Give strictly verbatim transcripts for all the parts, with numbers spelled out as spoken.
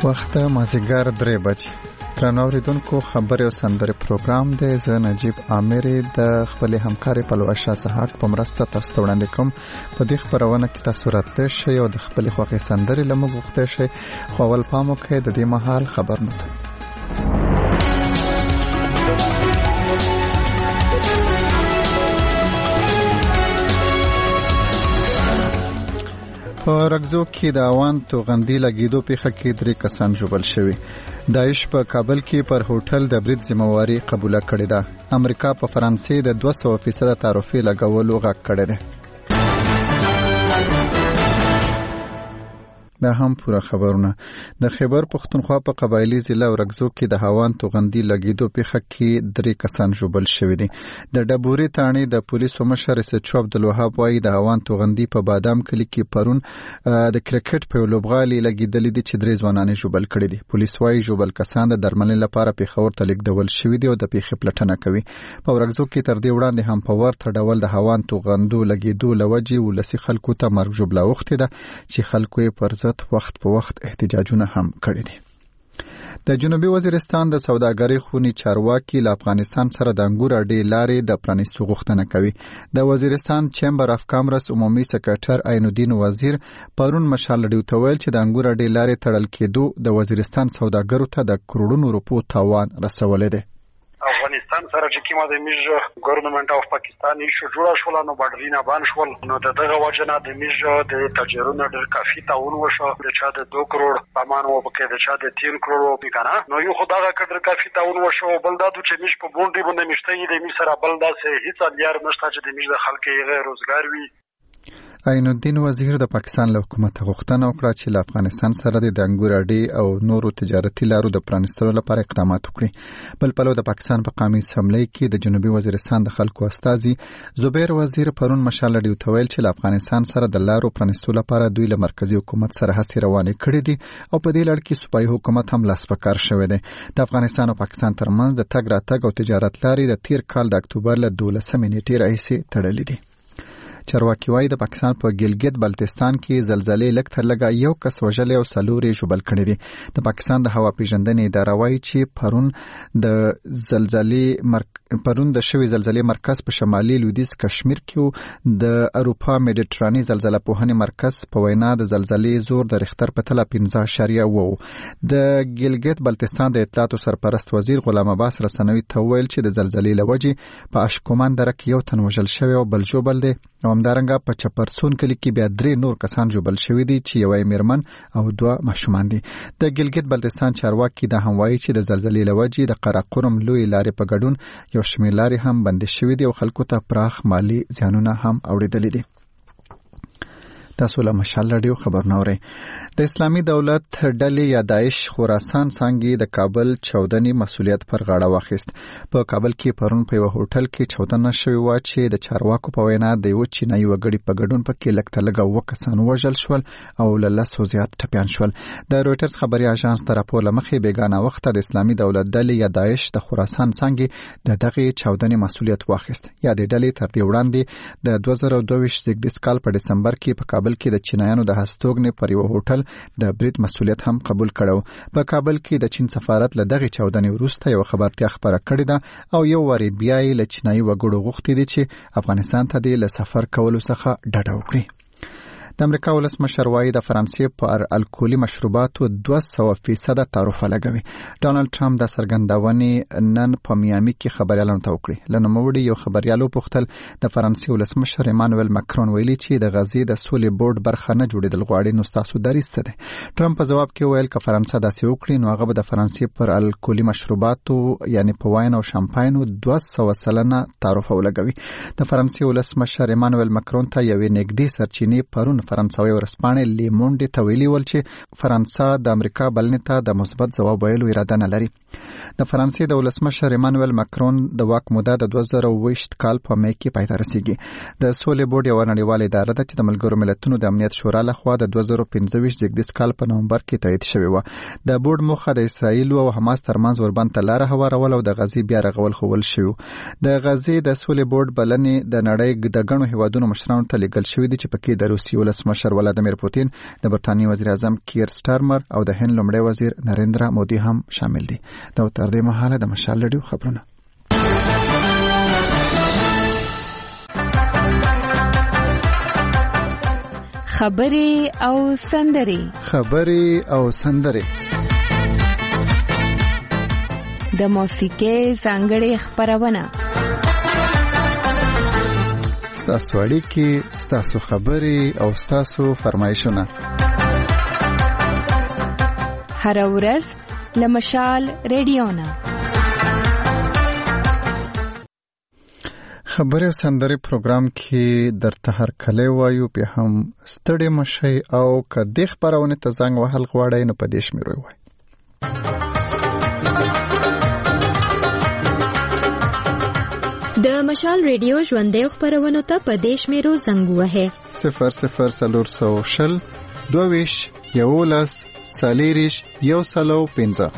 وخت مازیګر درې بجې درنو اوریدونکو خبري او سندري پروګرام دی. زه نجیب عامر د خپل همکاري پلوشه سحاق په مرسته تاسو ته وړاندې کوم. په دې خبرونه کې تاسو راته شئ او د خپل خوښي سندري لمو غوښته شئ. خو اول پامو کې د دې مهال خبرونه په رګزو کې د اوان توغندي لګیدو پیښه کې درې کسان ژوبل شوي. داعش په کابل کې پر هوټل د برید ذمہواری قبوله کړې ده. امریکا په فرانسې د دوه سوه فیصد تعرفې لګولو غږ کړی دی. دا هم پوره خبرونه. د خیبر پختونخوا په قبایلی ضلع ورګزو کې د هوان توغندي لګیدو پیښه کې درې کسان ژوبل شوي دي. د ډبوري تاڼي د پولیسو مشر سچو عبدالوهاب وايي د هوان توغندي په بادام کلی کې پرون د کرکټ په لوبغالي لګیدلې دي چې درې ځوانان ژوبل کړي دي. پولیس وايي ژوبل کسان د درملنې لپاره پیښور ته لیږدول شوي دي او د پیښې پلټنه کوي. په ورګزو کې تر دې وړاندې هم په ورته ډول د هوان توغندو لګیدو لوجې ولسی خلکو ته مرګ ژوبله وخته ده چې خلکو یې پر وخت په وخت احتجاجونه هم کړي دي. د جنوبي وزیرستان د سوداګرۍ خونی چارواکي له افغانستان سره د انګور اډې لارې د پرانیستو غوښتنه کوي. د وزیرستان چیمبر اف کامرس عمومي سکرټر عین الدین وزیر پرون مشال لډیو ته ویل چې د انګور اډې لارې تړل کېدو د وزیرستان سوداګرو ته د کروڑونو روپو تاوان رسولې ده. افغانستان سره چې کومه د میج ګورنمنت اف پاکستان ایشو جوړه شول نو باډرینا باندې شول نو دغه وجنه د میج د تاجرونو ډېر کافي تعاون وشو. د چا د دوه کروڑ سامان او پکې د چا د تین کروڑ او کنه نو یو خدای کډر کافي تعاون وشو. بل دا چې میج په بونډي باندې مشته د می سره بل دا سه هیڅ الیار نشته چې د میج د خلکو غیر روزګار وي. عین الدین وزیر د پاکستان له حکومت غوښتنه وکړه چې له افغانستان سره د انګور اډې او نورو تجارتي لارو د پرانیستلو لپاره اقدامات وکړي. بل پلو د پاکستان په قومي اسمبلی کې د جنوبي وزیرستان د خلکو استازي زبیر وزیر پرون مشال لډیو ته ویل چې له افغانستان سره د لارو پرانیستلو لپاره دوی له مرکزی حکومت سره هڅې روانې کړې دي او په دې لړ کې صوبایي حکومت هم لاس په کار شوی دی. د افغانستان او پاکستان ترمنځ د تګ راتګ او تجارت لارې د تیر کال د اکتوبر له دولسمې نیټې راهیسې تړلې دي. چارواکي وايي د پاکستان په ګلګت بلتستان کې زلزلې لږ تر لږه یو کس وژلې او څلور یې ژوبل کړي دي. د پاکستان د هوا پیژندنې اداره وايي چې پرون د زلزلې مرک... پرون د شوي زلزلې مرکز په شمالي لویدیځ کشمیر کې د اروپا میډیټراني زلزلې پوهنې مرکز په وینا د زلزلې زور د ریختر په تله پنځه اعشاریه اووه. د ګلګت بلتستان د اطلاعاتو سرپرست وزیر غلام عباس رسنوي ته ویل چې د زلزلې لوجې په اشکومان دره کې یو تن وژل شوی او بل ژوبل دی. او همدارنګه په چپرسون کلی کې بیا درې نور کسان ژوبل شوي دي چې یوه میرمن او دوه ماشومان دي. د ګلګت بلتستان چارواکي دا هم وایي چې د زلزلې لوجې د قراقرم لوی لارې په ګډون یو شمېر لارې هم بندې شوي دي او خلکو ته پراخ مالی زیانونه هم اوریدلي دي. تاسو له مشال رادیو خبرونه اورئ. د اسلامي دولت ډلې یا داعش خراسان څانګې د کابل چاودنې مسؤلیت پر غاړه واخیست. په کابل کې پرون په یو هوټل کې چاودنه شوې وه چې د چارواکو په وینا د یو چینایي وګړي په ګډون پکې لږ تر لږه اووه کسان وژل شول او له لسو زیات ټپیان شول. د رویټرز خبري اژانس ته راپور له مخې بیګانه وخته د اسلامي دولت ډلې یا داعش د خراسان څانګې د دغې چاودنې مسؤلیت واخیست. یا د ډلې تر دې وړاندې د دوه زره دوه ویشت زیږدیز کال په ډسمبر کې په کابل کې د چینایانو د هستوګنې پر یو هوټل د برید مسؤلیت هم قبول کړو. په کابل کې د چین سفارت له دغه چاودنې وروسته یو خبرتیا خبره کړې ده او یو وری بیا یې له چینایي وګړو غوښتي دي چې افغانستان ته د سفر کولو څخه ډډه وکړي. د امریکا ولسمشر وايي د فرانسې پر الکولي مشروباتو دوه سوه فیصد تعرفه لګوي. ډانلډ ټرمپ د څرګندونې نن په میامي کې خبريالانو ته وکړي. له نوموړي یو خبريال وپوښتل د فرانسې ولسمشر ایمانوئل ماکرون ویلي چې د غزې د سولې بورډ برخه نه جوړېدل غواړي نو ستاسو دریځ څه دی؟ ټرمپ په جواب کې ویل که فرانسه داسې وکړي نو هغه به د فرانسې پر الکولي مشروباتو یعنی په واین او شامپاینو دوه سوه سلنه تعرفه ولګوي. د فرانسې ولسمشر ایمانوئل ماکرون ته یوې نږدې سرچینې پرون فرانسوي ورسپانې لیمونډ ته ویلي ول چې فرانسه د امریکا بلنې ته د مثبت ځواب ویلو اراده نه لري. د فرانسې د ولسمشر ایمانوئل ماکرون د واک موده د دوه زره اوه ویشت کال په می کې پای ته رسیږي. د سولې بورډ یو نړیواله اداره ده چې د ملګرو ملتونو د امنیت شورا لخوا د دوه زره پنځه ویشت زیږدیز کال په نومبر کې تایید شوې وه. د بورډ موخه د اسرائیل او حماس ترمنځ وربند ته لاره هوارول او د غزې بیا رغول خول شوی. د غزې د سولې بورډ بلنې د نړۍ د ګڼو هیوادونو مشرانو ته لیږل شوې دي چې پکې د روسیې ولسمشر ولادیمیر پوتین، د برتانیې وزیر اعظم کیر سټارمر او د هند لومړی وزیر نریندرا مودي هم شامل دي. دا تر دې مهاله د مشال لډیو خبرونه. خبري او سندري خبري او سندري د موسیقۍ ځانګړې خبرونه. ستاسو اړیکې، ستاسو خبري او ستاسو فرمایشونه هر ورځ له مشال ریډیو نه. خبري او سندري پروګرام کې درته هر کله وایو په هم ستړي مشي او کدي خبرونه ته زنګ وهل غواړي نو په دې شمیرو وای. د مشال ریډیو ژوندې خبرونه ته په دې شمیرو زنګ وهه صفر صفر سلور سو شل دویش یولس سالیریش یو سلو پنځه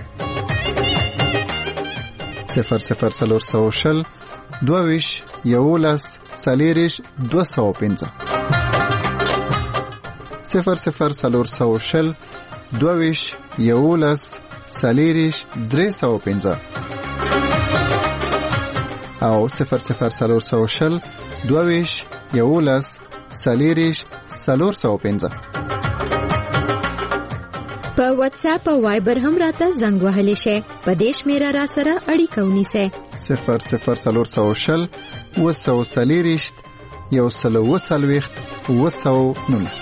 صفر صفر سلور سو شل دویش یولس سالیریش دو سو پنځه صفر صفر سلور سو شل دویش یولس سالیریش درې سو پنځه او صفر صفر سلور سو شل دویش یولس سالیریش سلور سو پنځه. په واتس اپ او وایبر هم راته زنګ وهلی شي. په دې شمیره را سره اړیکه ونیسئ. صفر صفر سلور سو شل و سو سالیریش یو سلو و سلویخت و سو نونس.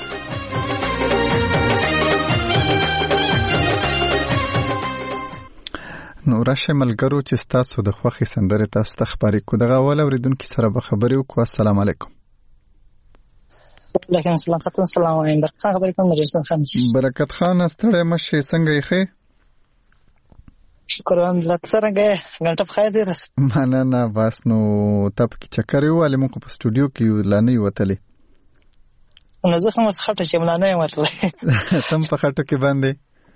نو راشه ملګرو چې تاسو د خوخي سندره تاسو ته خبرې کو. دغه اول اوریدونکو سره به خبرې وکړو. السلام علیکم. وعلیکم السلام. خطن سلام علیکم. برکت خبرې کوم درسن خان. برکت خان ستړی مشه څنګه یې خې؟ شکر الحمدلله. څنګه غلطه بخیر دی راس؟ مننه. بس نو تپ کې چکر یو علي مونږ په سټوډیو کې لانی وتلې. نو زه هم خټه چې ملانه یم ورتلې. تم په خټه کې باندې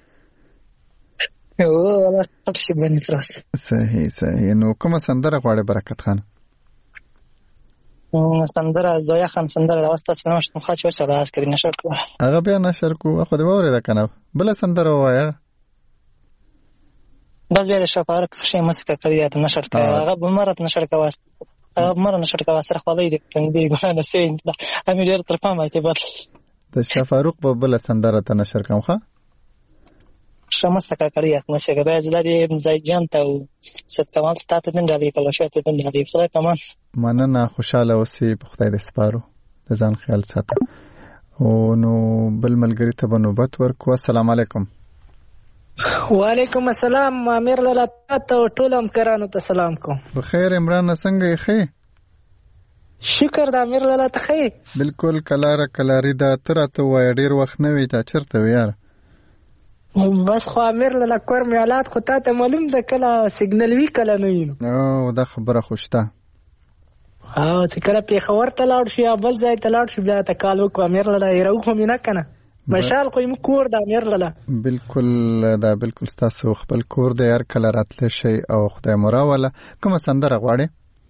او ولا خټه چې باندې تراس. صحیح صحیح. نو کومه سندره غواړې برکت خان؟ سندره زویا خان سندره د واسطه سلام شته مخاچ وسه دا کړی نشر کو. هغه بیا نشر کو. خو دې وره دا کنه بل سندره وایي. بس بیا د شفارق شي مسکه کړی دا نشر کړ. هغه بمرت نشر کواس. هغه بمر نشر کواس سره خولای دي کنه ګانه سین دا امیر تر فهم ایته بل. د شفارق په بل سندره ته نشر کوم ښه. شمسته کړی نشر کړی زلدي مزای جان ته ست کمال ستاته دن راوي کله شته دن راوي خدای کمان. مننه. خوشاله اوسې په خدای دې سپارو. د ځان خیال ساته. او نو بل ملګری ته نوبت ورکو. السلام علیکم. وعلیکم السلام. امیر لاله ته ټول همکارانو ته سلام کوم. بخیر. عمران څنګه یې خې؟ شکر د امیر لاله ته خې. بالکل کلاره کلاری دا تر ته وای ډیر وخت نه وی تا چرته ویار. بس خو امیر لاله کور میالات خو ته معلوم ده کله سیګنل وی کله نه وینو. او دا خبره خوشته. او چې کله پیښور ته لاړ شي یا بل ځای ته لاړ شي بیا ته کال وکړو امیر لاله راو خو مینه کنه مشال خو یم کور د امیر لاله. بالکل دا بالکل تاسو خپل کور د هر کله راتل شي او خدای مراوله. کومه سندره غواړي؟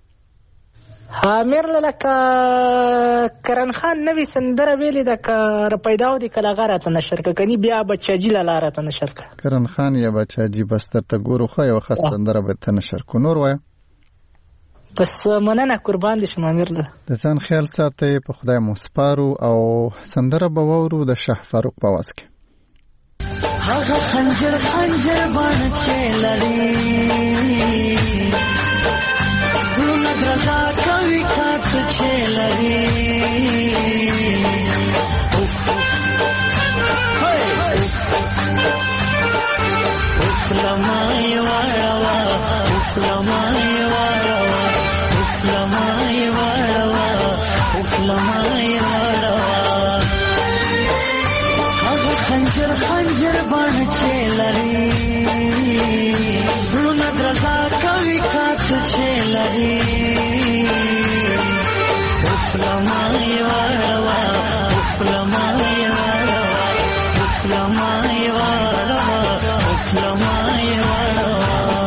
امیر لاله کا کرن خان نوی سندره ویلې ده کا پیداو دي کله غره ته نشر کني بیا بچاجی لاله ته نشر ک. کرن خان یا بچاجی بس ته ګورو خو یو خاص سندره به ته نشر کو. نور وای بس مننه قربان دي شم امیر لاله. د ځان خیال ساتي په خدای مو سپارو. او سندره به وورو د شه فاروق په واس کې. هغه خنجر خنجر باندې چلري ګل درزا کوي کات چلري لمای وړوا لمای وړوا لمای وړوا لمای وړوا هغه خنجر خنجر باندې چلري ګل یې واړوه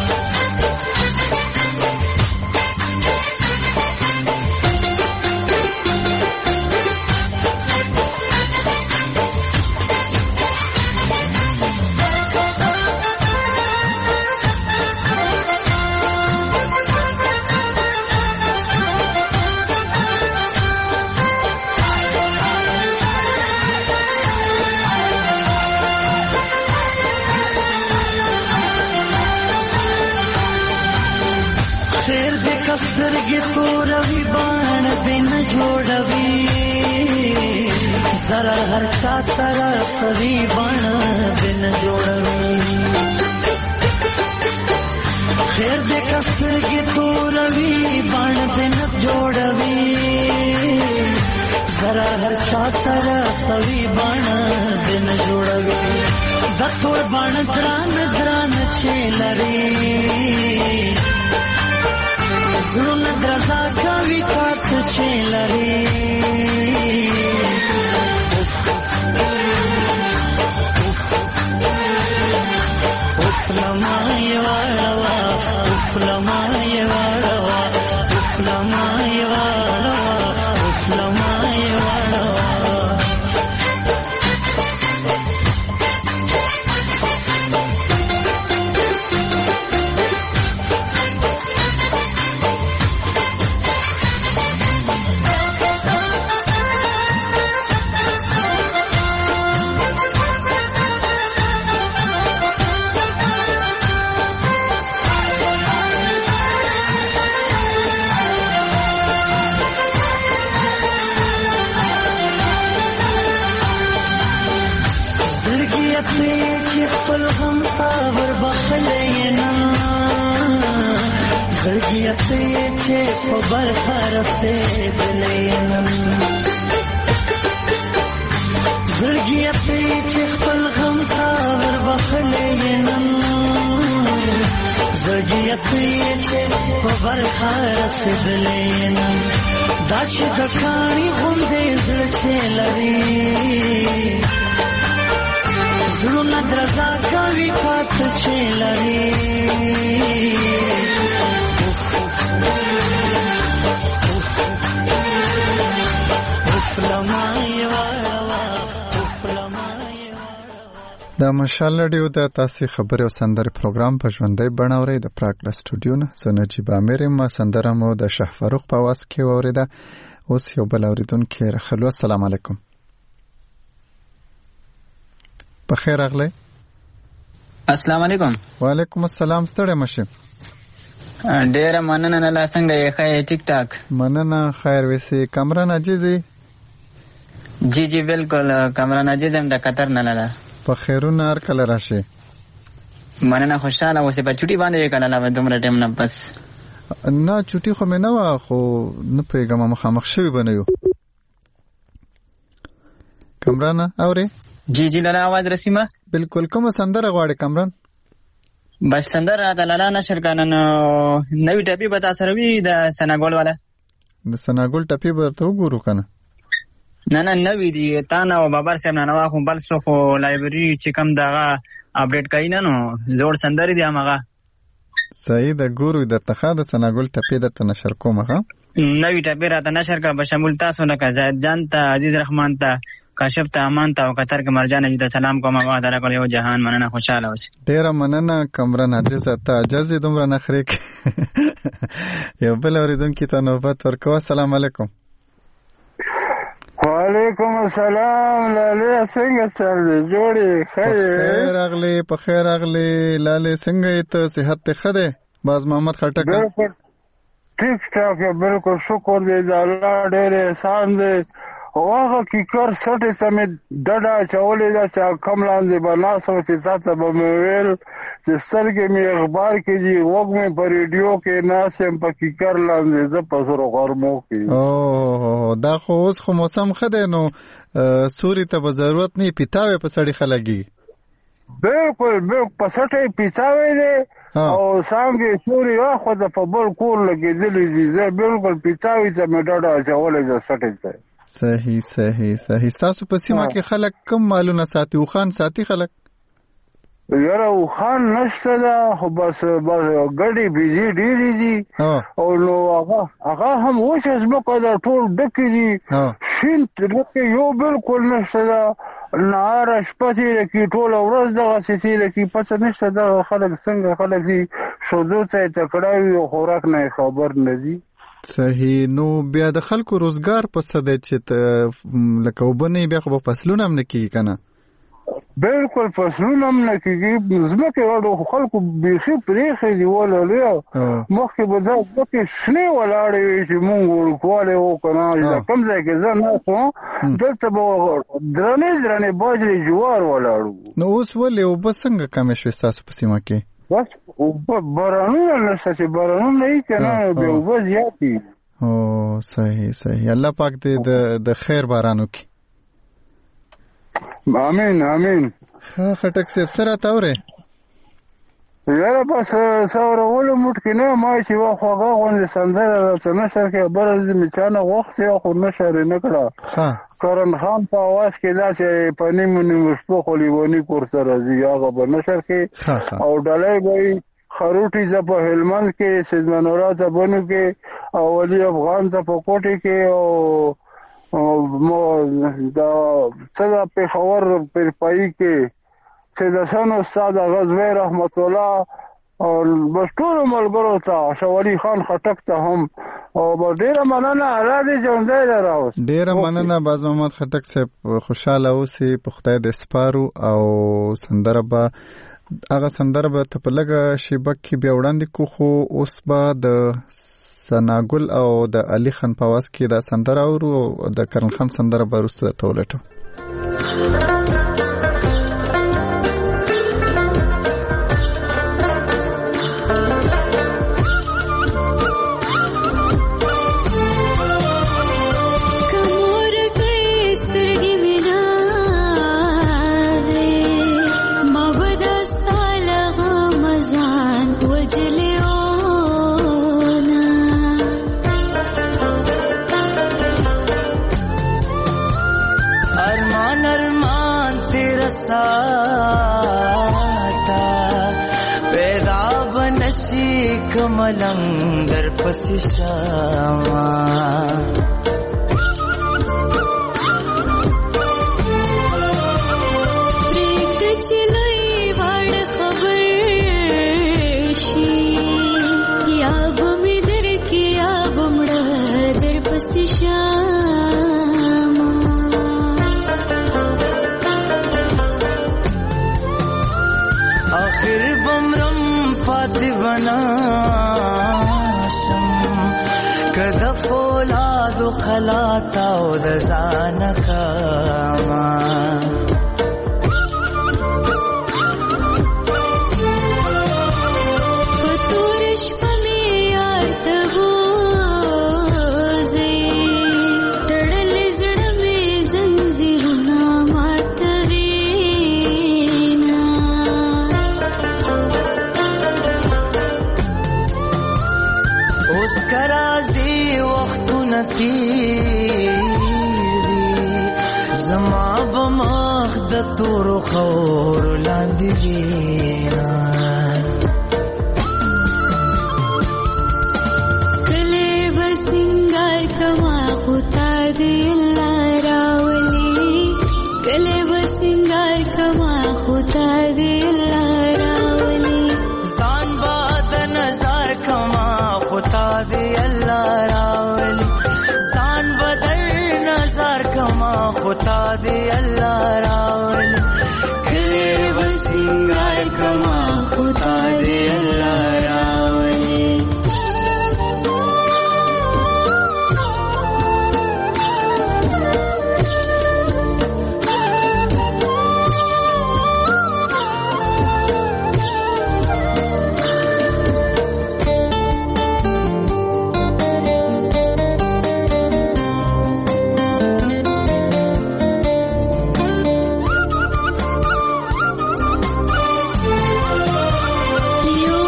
سترګې توروي باڼه دې نه جوړوي زره هر چا ته رسوي باڼه دې نه جوړوي خیر دې که سترګې توروي باڼه دې نه جوړوي زره هر چا ته رسوي باڼه دې نه جوړوي د تور باڼه ګران ګران چې لري زړونه درزا کوي کاڅ چې لري اوف لما یې واړوه اوف لما یې واړوه اوف لما یې واړوه اوف لما یې واړوه خپل غم تا ور بخلې نه زړګیت چې په برخه رسېدلې نه زړګیت چې خپل غم تا ور بخلې نه زړګیت چې په برخه رسېدلې نه دا چې د کاڼي غوندې زړه چې لري زړونه درزا کوي کاڅ چې لري د مشال رادیو د تاسو خبري او سندري پروګرام په ژوندۍ بڼه اوري د پراګلا سټوډیو نه زه نجیب امیر ما سندره مو د شاه فاروق په واس کې اوریده اوس یو بل اوریدونکو راخلو السلام علیکم بخیر اغلی السلام علیکم وعلیکم السلام ستړی مشه ډیر مننه نه لا څنګه یې خای ټیک ټاک مننه خیر وسی کامران عجیزی جی جی بالکل کامران عجیز هم د قطر نه لاله په خیرونه هر کله راشي مننه خوشاله اوسې په چټي باندې کله لا دومره ټیم نه بس نه چټي خو مې نه وا خو نه پیغام مخامخ شوی بنیو کامران اوري جی جی لاله आवाज رسیمه بالکل کوم سندره غواړي کامران بس سندره د لاله نشر کانن نوې ټاپي به تاسو روي د سناګول والا د سناګول ټاپي به ته وګورو کنه نه نه نوې دي تا نه او بابر سم نه نو خو بل څه خو لایبرری چې کم دغه اپډیټ کای نه نو زوړ سندري دي هغه صحیح د ګورو د تخا د سناګول ټاپي د نشر کومه نوې ټاپي را ته نشر کا به شامل تاسو نه کا زید جان ته عزیز رحمان ته کاشف ته امان ته او قطر کې مرجان جی ته سلام کوم او دا کول یو جهان مننه خوشاله اوسئ ډیر مننه کمران عزیز ته اجازه دومره نخریک یو بل اوریدونکو ته نوبت ورکوه السلام علیکم وعلیکم السلام لاله څنګه چل دی جوړی خیر اغلی په خیر اغلی لاله څنګه ته صحت ته خده باز محمد خټک بالکل ټیک ټاک بالکل شکر دی الله ډیر احسان دی هغه کی کار سټه سمې ډډا چولې دا چې کم لاندې بناسو چې تاسو به ویل چې سرګې می اخبار کې دی وګ مې په ریډیو کې ناسم په کی کار لاندې ز پسرو غرمو کې او دا خو اوس خو موسم خده نو سوري ته به ضرورت نه پیتاوي په سړی خلګي بالکل بالکل په سټه پیتاوي دی او څنګه سوري واخو د په بل کول لګېدلې دي زه بالکل پیتاوي ته مې ډډا چولې د سټه ته صحیح صحیح صحیح تاسو په سیمه کې خلک کم مالونه ساتي او خان ساتي خلک یاره خان نشته ده خو بس بس ګډې بیزې ډېرې دي او نو هغه هغه هم وچه ځمکه ده ټول ډکې دي شین ډکې یو بلکل نشته ده نهاره شپه تېره کړي ټوله ورځ دغسې تېره کړي پته نشته دغه خلک څنګه خلک دي ښځو ته یې تکړه وي او خوراک نه یې خبر نه دي. صحیح. نو بیا د خلکو روزګار په څه دی چې لکه اوبه نه بیا خو به فصلونه هم نه کېږي که نه؟ بالکل فصلونه هم نه کېږي. ځمکې واړو خلکو بیخي پرېښې دي ولولې مخکې به دا ځمکې شنې ولاړې وې چې مونږ وړوکوالی وو که نه کوم ځای کې زه ناست وم دلته به درنې درنې باجرې جوار ولاړ وو. نو اوس ولې اوبه څنګه کمې شوې ستاسو په سیمه کې؟ بس اوبه بارانونه نشته چې بارانونه یې که نه بیا اوبه زیات دي. او صحیح صحیح. الله پاک دې د خیر باران وکړي. امین امین. ښه خټک صاحب څه راته اورې؟ یاره بس څه اورولو موټ کې نه ما چې یوه خوږه غوندې سندره راته نشر کې خبره مې چا نه غوښتې خو نشر یې نه کړه. کرن خان په اواز کې دا چې په نیمو نیمو شپو خو لیوني کور ته راځي هغه به نشر کې او ډالۍ به وي خروټي ته په هلمند کې سیدمنورا ته بنو کې او ولي افغان ته په کوټې کې او دا څه د پېښور پرپایي کې سیدحسن استاد غزوی رحمت الله او بس ټولو ملګرو ته شاولي خان خټک ته هم او ډېره مننه الله دې ژوندی لره. اوس ډېره مننه باز محمد خټک صاحب خوشحاله اوسې په خدای دې سپارو او سندره به هغه سندره به ته په لږه شیبه کې بیا وړاندې کو خو اوس به د ثناګل او د علي خان په आवाज کې دا سندره اورو او د کرن خان سندره به وروسته درته ولټو. پیدا بنشی کملنگ در پسی شاما پریکت چلوی وار خبر شی یا بمی در کی یا بمڑا در پسی شاما آخر بمرم پاتی بناشم کده فولاد و خلاتا و دزانکاما فتورش پمی یار تبوزی تڑل زڑمی زنزیرنا ماترینا اوس کرازی وختو نتیر دی زما بمخ د تورو خور لاندې وینا کله بسنګار کما خدا دې الله راولي کله بسنګار کما خدا دې الله راولي ځان باد نظر کما خدا دې الله راولي ځان بدل نظر کما خدا دې الله راولي کله بسنګار کما خدا دې الله راولي یو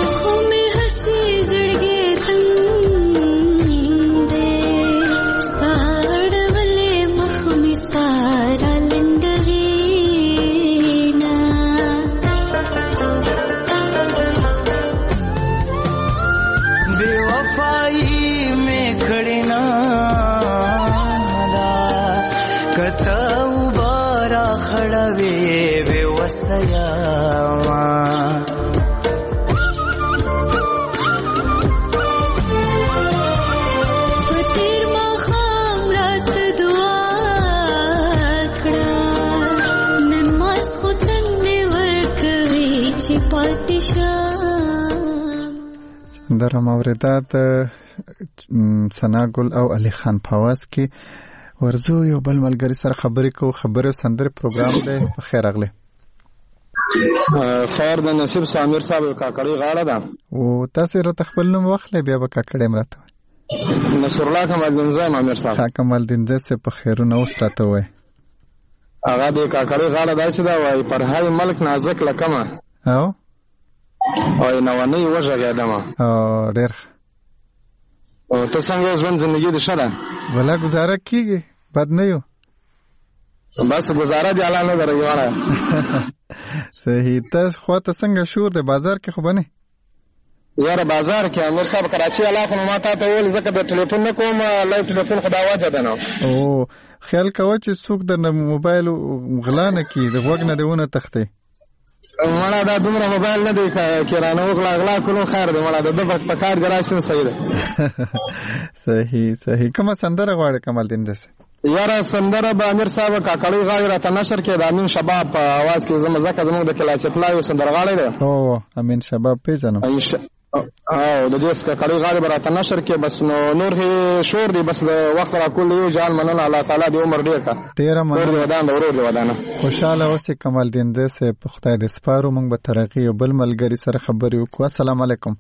سیاما فتیر مخام رات دعا کړه نن ماس خوتن می ورکوي چې پاتې شم در موردات ثنا ګل او علي خان فواز کې ورزو یو بل ملګری سره خبرې کو خبرې سندره پروګرام دی په خیر اغله خیر د نصیب سامیر صاحب کاکړی غاړه ده او تاسو را تخپل نو وخت بیا به کاکړی مرته نصر الله کمال دین زای امیر صاحب ها کمال دین زای څه په خیرونه وستراته وای هغه د کاکړی غاړه داسې دا وای پر هاي ملک نازک لکمه او او نو نه وژه دمه او ډېر او ته څنګه ژوند زندگی دې شره ولا گزاره کیږي بد نه یو بس گزاره دی الله نه درې واره صحیح تاسو خو ته څنګه شور د بازار کې خو بنه یاره بازار کې امیر صاحب کراچي الله خو ما ته ویل زکه د ټلیفون نه کوم لایو ټلیفون خدا واجه ده نو او خیال کوه چې څوک د موبایل غلا نه کی د وګ نه دیونه تخته مړه دا دومره موبایل نه دی کیرانه وغلا غلا کولو خیر دی مړه د دغه پکار ګراشن صحیح ده صحیح صحیح کومه سندره غواړي کمال دین دسه یاره سندره به امیر صاحب کاکړی غاړي راته نشر کې د امین شباب په आवाज کې زما زکه زموږ د کلاس پلایو سندره غاړي ده او امین شباب پیژنم او د دې کاکړی غاړي راته نشر کې بس نو نور هي شور دی بس وخت را کول یو جان مننه الله تعالی دې عمر ډیر کا ډیر مننه ودان ورور ودانه خوشاله اوسې کمال دین دسه په خدای دې سپارو موږ به ترقی او بل ملګری سره خبرې وکړو السلام علیکم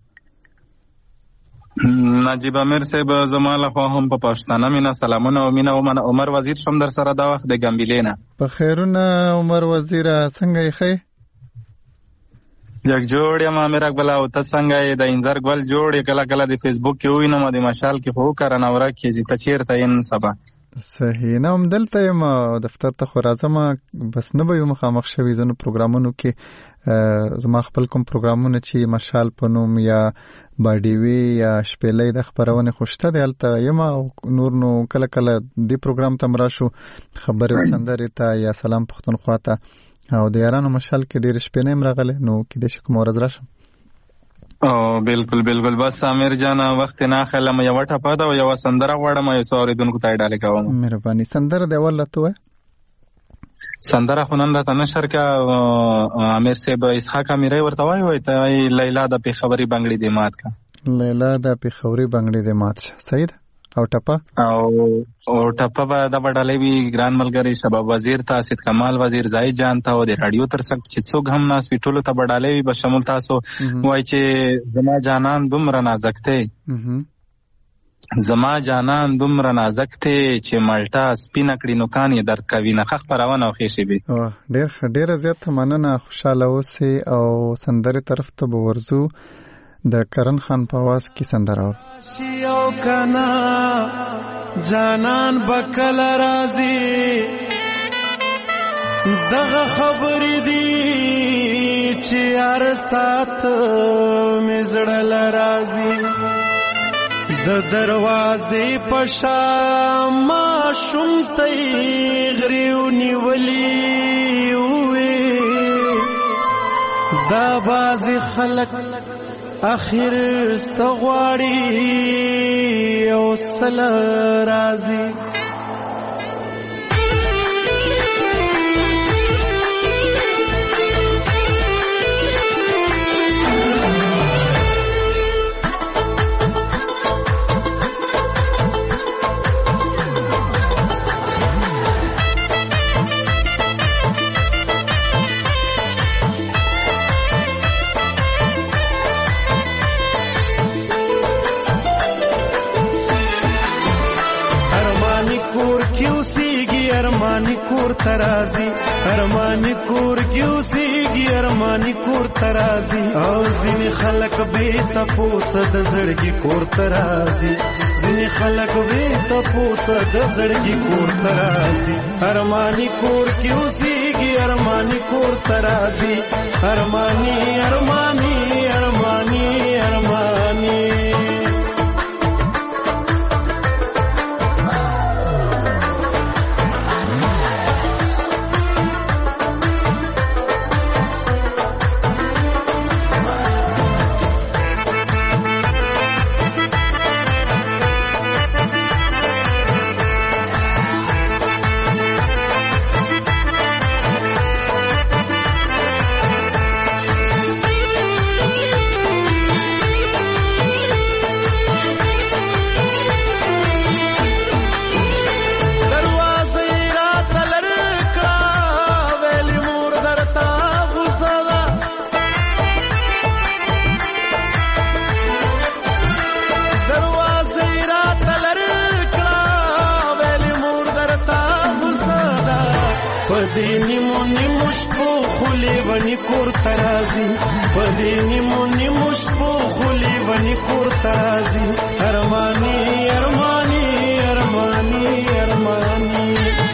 نجیب امیر صاحب زماله خو هم په پښتانه مینا سلامونه او مینا عمر وزیر شم در سره دا وخت د ګمبلینا په خیرونه عمر وزیر څنګه یې خې یک جوړ یم امیر اکبل او ته څنګه یې د انځر ګل جوړ کله کله د فیسبوک کې وینم د مشال کې خو کرن اورا کې چې ته چیرته یې سبا صحیح نه هم دلته یم دفتر ته خو راځم بس نه به یو مخامخ شوي زنو پروګرامونو کې زما خپل کوم پروګرامونه چې مشال په نوم یا باډیوي یا شپېلې د خبرونه خوشته دی هلته یم او نور نو کله کله دې پروګرام ته مراشو خبرې سندرې ته یا سلام پښتونخوا ته او د یارانو مشال کې ډېر شپې نه مرغله نو کې د شکو مورز راشم او بالکل بالکل بس امیر جان وخت نه خلم یو ټپه دا یو سندره غواړم یو سوریدونکو ته ډاله کوم مهرباني سندره دی ولله ته سندره خو نن راته نشر کا امیر صاحب اسحاق امیرای ورته وای وای ته لیلا د پیښوري بنگړي دی مات کا لیلا د پیښوري بنگړي دی مات صحیح او ټپه او او ټپه به د وډالې وی ګران ملګری شباب وزیر ته اسید کمال وزیر زای جان ته او د رادیو تر څنګ چې څوک هم ناس ویټولو ته وډالې وی به شامل تاسو وای چې زما جانان دومره نازک ته زما جانان دومره نازک ته چې مالټا سپینه کړي نو کان یې درد کوي نه خخ پروانه او خېشي به ډېر ډېر زیات مننه خوشاله اوسې او سندره طرف ته ورزو د کرن خان په आवाज کې سندره اور او کنا جانان بکل راضي دغه خبرې دي چې هر سات مزړل راضي د دروازې پشا ما شومتې غریو نیولې وې دا باز خلق اخر سغواړي او سل راضي ارمانی کور ترازی ارمانی کور کیوسیږي ارمانی کور ترازی او ځینې خلک به تاسو د زړګي کور ترازی ځینې خلک به تاسو د زړګي کور ترازی ارمانی کور کیوسیږي ارمانی کور ترازی ارمانی ارمانی ارمانی ارمانی پدې نیمو نیمو شپو خولې ونی کور ترازی پدې نیمو نیمو شپو خولې ونی کور ترازی ارمانی ارمانی ارمانی ارمانی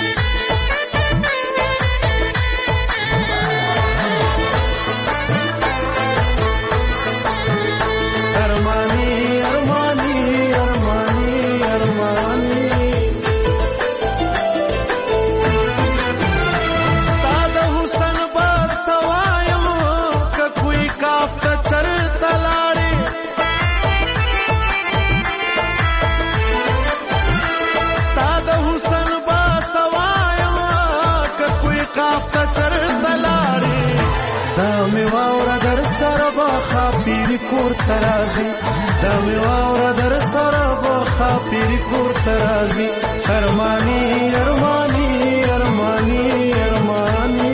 کور ترازی دا می واورا در سره بخا پیری کور ترازی ارمانی ارمانی ارمانی ارمانی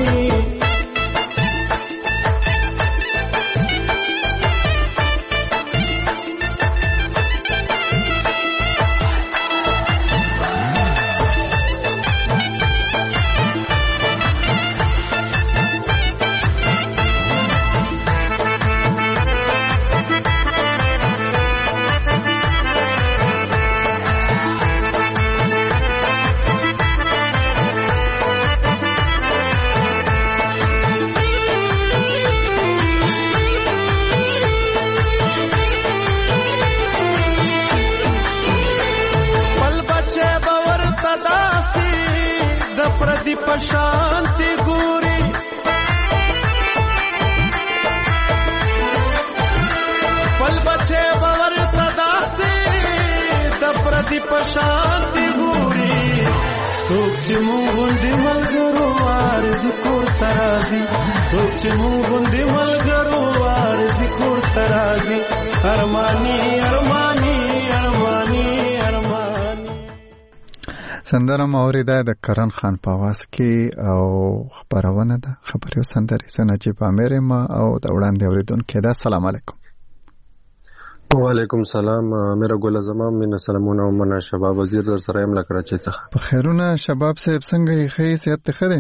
शांति गोरी पल बचे बवर तदासी द प्रदीप शांति गोरी सोच मुंगुंदी मलगरो आरज़ कोर तराजी सोच मुंगुंदी मलगरो आरज़ कोर तराजी अरमानी अरमानी अरमानी अरमानी سندره مورده د کرن خان په आवाज کې او خبرونه ده خبري سندري سنجيب امیر ما او د وړاندې اوریدونکو ده سلام علیکم وعلیکم السلام امیر ګل زمان من سلامونه ومنه شباب وزیر در سره یم لکراچي څخه په خیرونه شباب صاحب څنګه یې خې صحت خره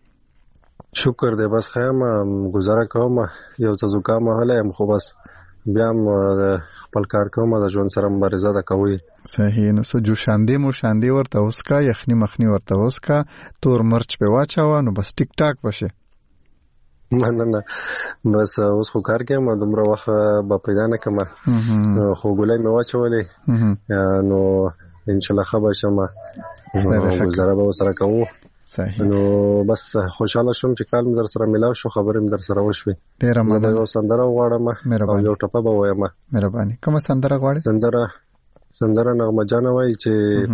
شکر دې بس خیم گزاره کوم یو څه زکام هله خو بس بیا خپل کار کوم د ژوند سره مبارزه ده کوي صحیح نو سو جو شاندې مو شاندې ورته اوس کا یخنی مخنی ورته اوس کا تور مرچ په واچاو نو بس ټیک ټاک بشه نه نه نه بس اوس خو کار کوم دومره وخت به پیدا نه کوم خو ګولای مې واچولې نو ان شاء الله خبر شمه گزاره به سره کوو صحیح نو بس خوشاله شوم چې کال مې در سره ملاو شو خبرې مې در سره وشوي ډیره مننه یو سندره غواړم او یو ټپه به وایم مهرباني کومه سندره غواړې سندره سندره نغمه جان وای چې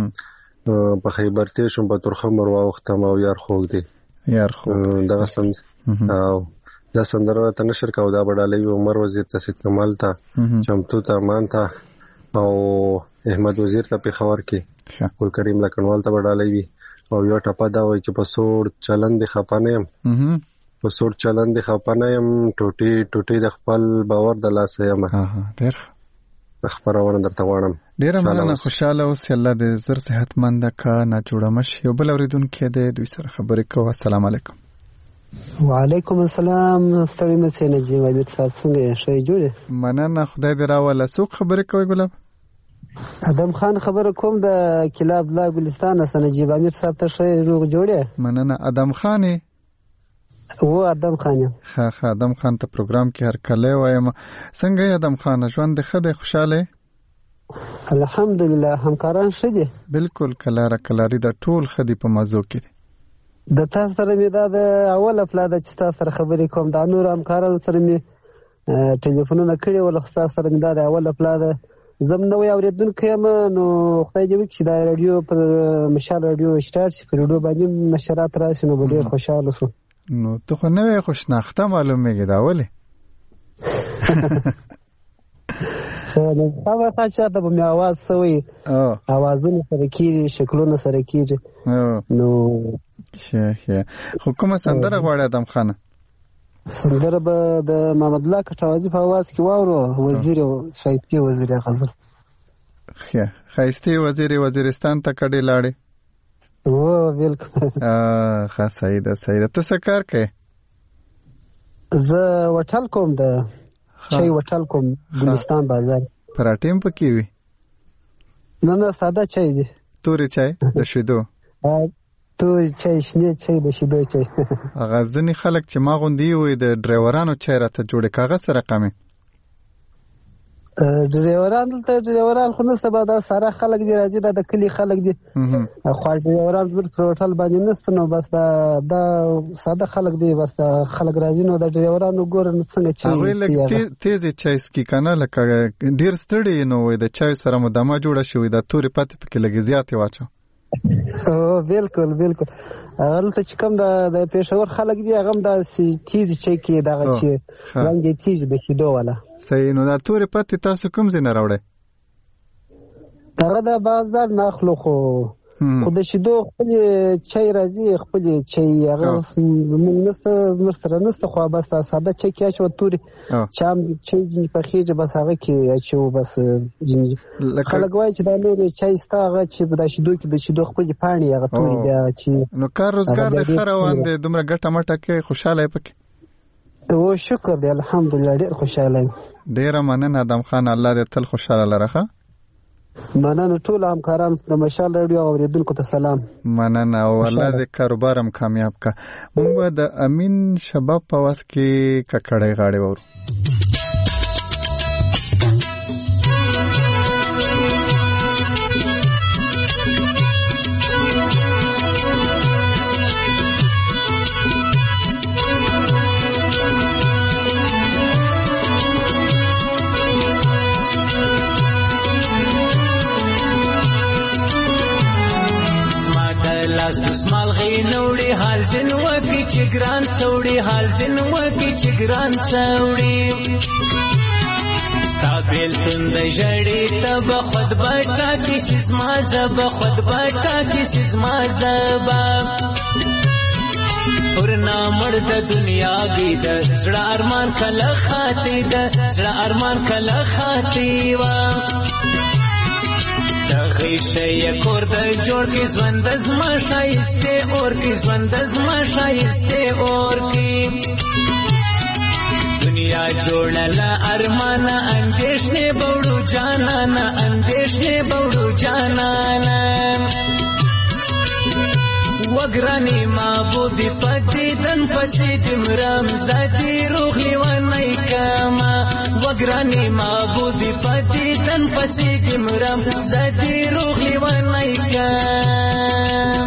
په خیبر ته شوم په ترخه مروا وختم او یار خوګ دی یار خوګ دا سند او دا سندره ته نشر کاو دا بډالې عمر وزیر ته سید کمال ته چمتو ته مان ته او احمد وزیر ته په خبر کې ګل کریم لکنوال ته بډالې وی او یو ټپه دا وای چې په سوړ چلند خپانه يم په سوړ چلند خپانه يم ټوټي ټوټي د خپل باور د لاسه يم ها ډېر خبرونه درته وړم ډېر مننه خوشاله اوس الله دې زر صحت مند کا نه جوړه مش یو بل اوریدونکو دې دوی سره خبرې کوه السلام علیکم وعلیکم السلام ستړي مسې نجیب امیر صاحب څنګه یې ښه جوړه مننه خدای دې راوله څوک خبرې کوي ګلاب ادم خان خبر کوم د کلاب لا ګلستان سنجيب امیر صاحب ته ښه روغ جوړه مننه ادم خاني و ادم خان ها ها ادم خان ته پروګرام کې هر کله وایم څنګه ادم خان ژوند خده خوشاله الحمدلله همکاران ښه دي بالکل کلاره کلاري د ټول خدي په مازو کې د تاسو سره مې دا د اوله پلاده چې تاسو سره خبرې کوم د نور همکارانو سره مې ټلیفونونه کړي ول خو تاسو سره مې دا د اوله پلاده زم نو یو ردونکو یم نو خدای دې وکړي دا رادیو پر مشال رادیو سٹارټ شي پر رادیو باندې نشرات راشي نو ډېر خوشاله شو نو ته خو نه خوشناخته معلومه دا ولې نو دا واچا ته په आवाज سوي اوازونه سره کیږي شکلونه سره کیږي نو شه شه خو کومه سندره غواړې ادم خان سندره به د محمد الله کټوازی په आवाज کې واورو وزیر شایسته وزیر غزل خیا خایسته وزیر وزیرستان ته کډې لاړې او بالکل ښه صحیح ده صحیح ده. ته څه کار کوې؟ زه وټل کوم د چای وټل کوم ګلستان بازار. پراټې هم پکې وي؟ نه نه ساده چای دی. تورې چای د شیدو؟ تورې چای، شنې چای، د شیدو چای. هغه ځینې خلک چې ما غوندې وي د ډرایورانو چای راته جوړې که هغه څه رقم یې؟ ډرایوران دلته ډرایوران خو نشته، به دا ساره خلک دي راځي، دا د کلي خلک دي، خو ډرایوران زموږ پر هوټل باندې نشته. نو بس دا دا ساده خلک دي، بس دا خلک راځي. نو د ډرایورانو ګوره نو څنګه چې هغوی لږ تیزې چای څکي که نه، لکه ډېر ستړي نو وایي د چای سره مو دمه جوړه شوې دا تورې پاتې پکې لږې زیاتې واچو. او بالکل بالکل. هلته چې کوم د پېښور خلک دي هغه هم داسې تیز چای کې دغه چې رنګ یې تیز د شیدو والا. صحیح. نو دا تورې پاتې تاسو کوم ځای نه راوړئ؟ هغه د بازار نه اخلو، خو خو د شیدو خپلې چای راځي، خپلې چای هغه زموږ نسته، زموږ سره نسته، خو بس ساده چای کې اچوه تورې چې هم چای ځینې پخېږي، بس هغه کې اچوو. بس خلک وایي چې دا نورې چای سته هغه چې په دا شیدو کې د شیدو خپلې پاڼې هغه تورې دي هغه چې. نو کار روزګار دی ښه روان دی؟ دومره ګټه مټه کوې؟ خوشحاله یې پکې؟ او شکر دی الحمدلله، ډېر خوشحاله یم. ډېره مننه ادم خان، الله دې تل خوشحاله لره. ښه مننه ټول همکاران د مشال راډیو اوریدونکو ته سلام. مننه او الله دې کاروبار هم کامیاب کا. موږ د امین شباب په واس کې ککړې غاړې وورو. لاس دسمال غي نوړي حال زن وکي چې ګران څوړي، حال زن وکي چې ګران څوړي. ستابل تند جړې تب خود بټا کې سزما زب، خود بټا کې سزما زب. ورنا مرد دنیا گی د زړه ارمان کله خاطی، د زړه ارمان کله خاطی وا. غیشه یکور د جوړ کی ژوند زما شایسته اور کی ژوند زما شایسته اور کی. دنیا جوړله ارمان اندیشنه بوړو جانانا، اندیشنه بوړو جانانا. وګرانی معبود پدې دن پسې دمرام زادي روغلی ونای کما. وګرانی معبود پدې دن پسې دمرام زادي روغلی ونای کما.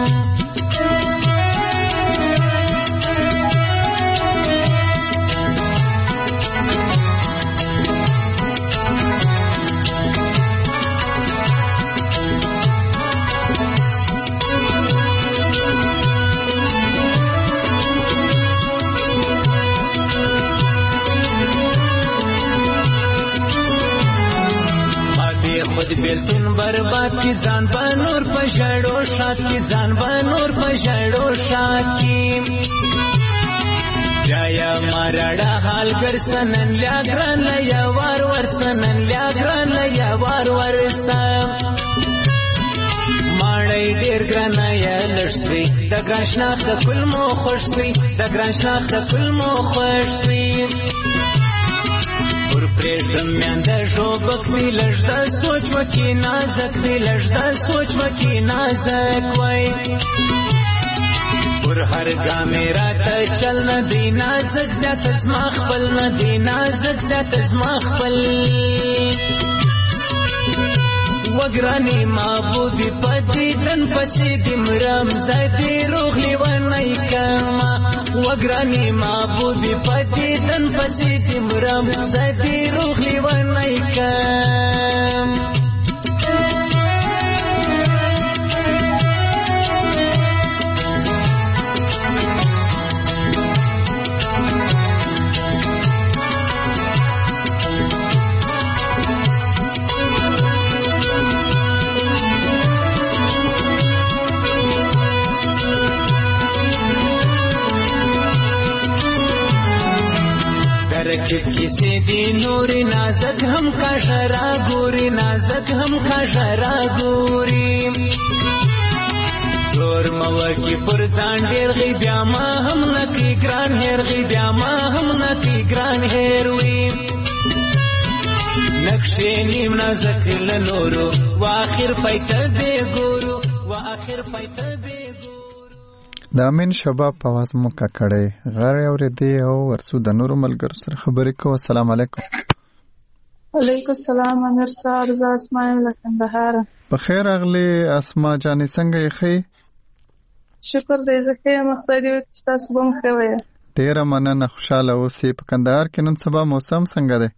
خود بیلتون برباد کی ځان بنور پښړو شات کی ځان بنور پښړو شات کی. جایا مارړه حال ګر سنن لیا ګران لیا وار ور سنن لیا ګران لیا وار ور سم. ماړی ډیر ګران یا لړسوي د ګران شناخت کل مو خوشوي، د ګران شناخت کل مو خوشوي. ور پرېږدم میانده ژوبک وي لږ د سوچ وکي نازک وي، لږ د سوچ وکي نازک وی. ور هر ګامې راته چل نه دی نازک زیات زما خپل نه دی نازک زیات زما خپل. وګرانی معبودي پدې دن پسې دمرام زادي روغلی ونای کما. وګرانی معبودي پدې دن پسې دمرام زادي روغلی ونای کما. رکب کسی دی نوری نازک ہم کا شرا گوری، نازک ہم کا شرا گوری. شور موکی پر ځان ډیر غي بیا ما هم نکی ګران هیر غي بیا ما هم نکی ګران هیر وی نقشې نیم نازک لنورو واخر پایته دی ګورو واخر پایته دی ګورو د امین شباب په واز مو ککړې غیر اورېدې او ورسو د نورو ملګرو سره خبرې کوو. السلام علیکم. وعلیکم السلام. امیر صاحب ز اسماء له کندهار. بخیر اغلی اسماء جانې څنګه یې خې؟ شکر دې زکه مخدي تاسو بم خوي. ډیره مننه خوشاله اوسې. په کندهار کې نن سبا موسم څنګه دی؟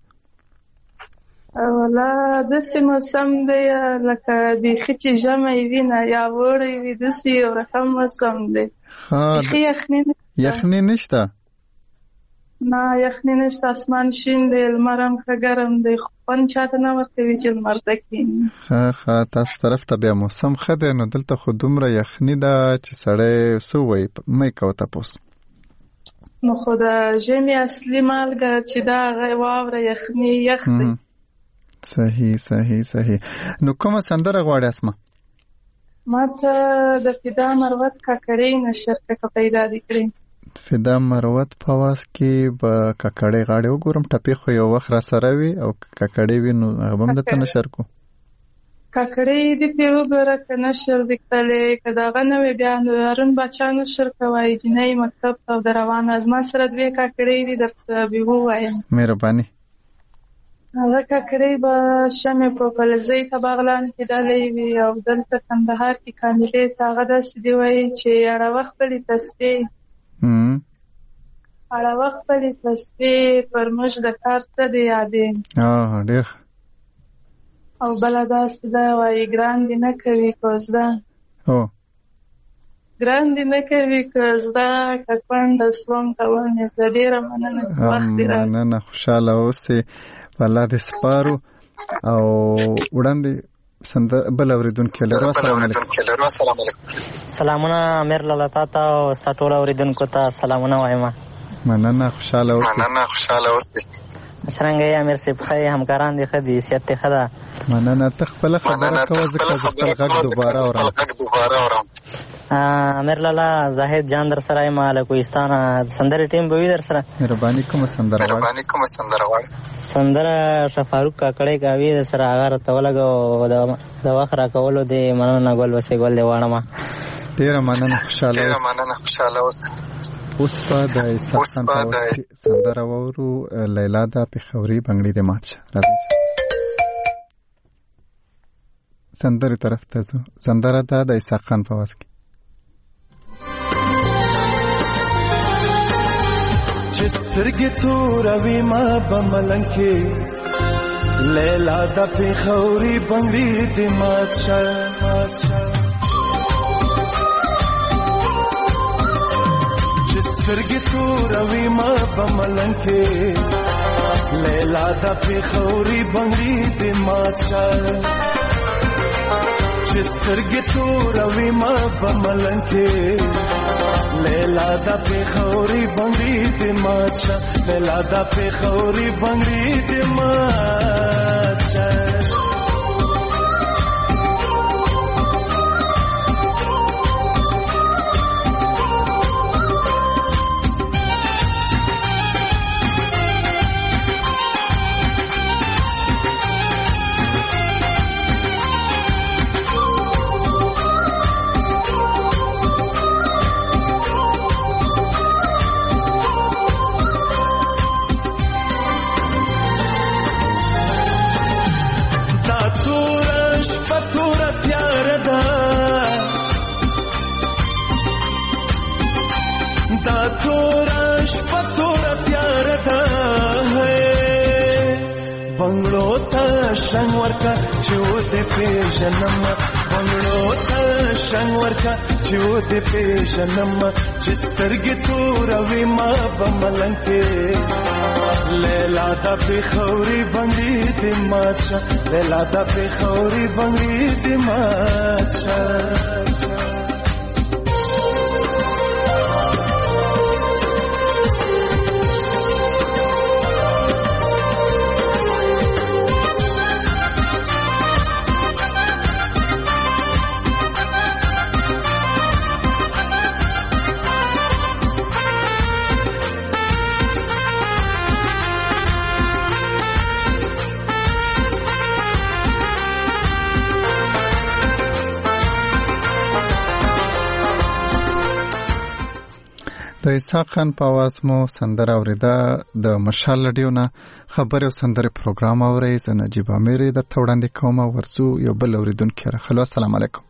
ولا داسې موسم دی لکه بیخي چې ژمی وي نه یا وړی وي داسې یو رقم موسم دی. بیخي یخني یخني نشته؟ نه یخني نشته. اسمان شین دی لمر هم ښه ګرم دی خو خوند چاته نه ورکوي چې لمر ته کښېني. ښه ښه تاسو طرف ته بیا موسم ښه دی نو دلته خو دومره یخني ده چې سړی څه ووایي مه یې کوه تپوس. نو خو د ژمي اصلي مالګه چې دا هغه واوره یخني یخ دی. صحیح صحیح صحیح. نو کومه سندره غواړې اسمه؟ ما ته د فدا مروت کاکړۍ نشر که پیدا دي کړې. فدا مروت په واز کې به کاکړۍ غاړې وګورم. ټپې خو یو وخت را سره وي او کاکړۍ وي نو هغه به هم درته نشر کو. کاکړۍ دې پرې وګوره که نشر دې کړلی که د هغه نه وي بیا نو هارون باچا نشر کوی جنۍ مکتب ته او د روانه زما سره دوې کاکړۍ دي درته بې ووایم. مهرباني. هغه کاکړۍ به شمې په فلزۍ ته بغلان کې ډالۍ وي او دلته کندهار کې کاملې ته هغه داسې دي وایي چې اړوه خپلې تسبې اړوه خپلې تسبې پر موږ د کار څه دې یادې. ډېر او بله داسې ده وایي ګران دې نه کوي که زده ګران دې نه کوي که زده که کونډه سوم کوم یې زه ډېره مننه چې وخت دې راکړې. مننه خوشحاله اوسې په الله دې سپارو. او وړاندې بل اورېدونکی لرو. السلام علیکم. سلامونه امیر لاله تا ته او ستا ټولو اورېدونکو ته سلامونه وایم. مننه خوشحاله اوسې. مننه خوشحاله اوسې. څرنګه یې امیر صاحب ښه یې همکاران دې ښه دي صحت دې ښه ده؟ مننه ته خپله خبره کوه ځکه زه خپل غږ دوباره اورم. امیر لاله زاهد جان در سره یم له کوهستانه. سندرې ټیم به وي در سره؟ مهرباني کومه سندره غواړې؟ سندره ښه فاروق کاکړۍ کاوي در سره هغه راته ولګوه د وخت راکولو دې مننه ګل وسې ګل دې واړمه. ډېره مننه خوشحاله اوسه. اوس به د اسحاق خان په وخت سندره واورو. لیلا ده پېښوري بنګړي دې مات شه. راځئ سندرې طرف ته ځو. سندره ده د اسحاق خان په واز کې. چې سترګې توروي ما به ملنګ کې لیلا ده پېښوري بنګړي دې مات شه. سترګې توروي ما په ملنګ کې لیلا دا پېښوري بنګړي دې مات شه. چې سترګې توروي ما په ملنګ کې لیلا دا پېښوري بنګړي دې مات شه. لیلا دا پېښوري بنګړي دې مات شه. شنگ ورکا چو دے پیژنم بنگلو تا شنگ ورکا چو دے پیژنم چسترگی تو روی ما بملنگ کے لیلا دا پېښوري بنګړي دې مات شه. لیلا دا پېښوري بنګړي دې مات شه. د اسحاق خان په आवाज مو سندره اوریده د مشال لډیونه خبري او سندره پروګرام اوري زه نجيب امیر د توړاندې کوم ورزو یو بل اوریدونکو راخلو. السلام علیکم.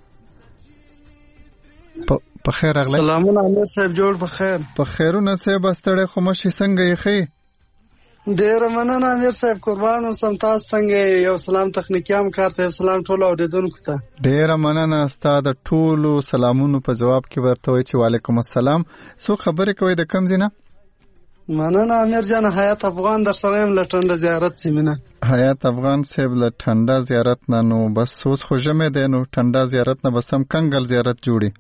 په خیر اغلی. سلامونه امیر صاحب، جوړ په خیر. په خیرونه صاحب استړی خو مشي څنګه یې خې؟ ډیر مننه امیر صاحب، قربان اوسم. تاسو څنګه یو سلام تخنیکیام کارته سلام ټول اوریدونکو ته. ډیر مننه ستاسو د ټولو سلامونو په جواب کې ورته وی چې وعلیکم السلام. سو خبرې کوي د کم زینه؟ مننه امیر جان. حیات افغان در سره يم لټنده زیارت سیمینه. حیات افغان صاحب لټنده زیارت نه نو بس اوس خو جمع ده نو ټنده زیارت نه بس هم کنګل زیارت جوړي.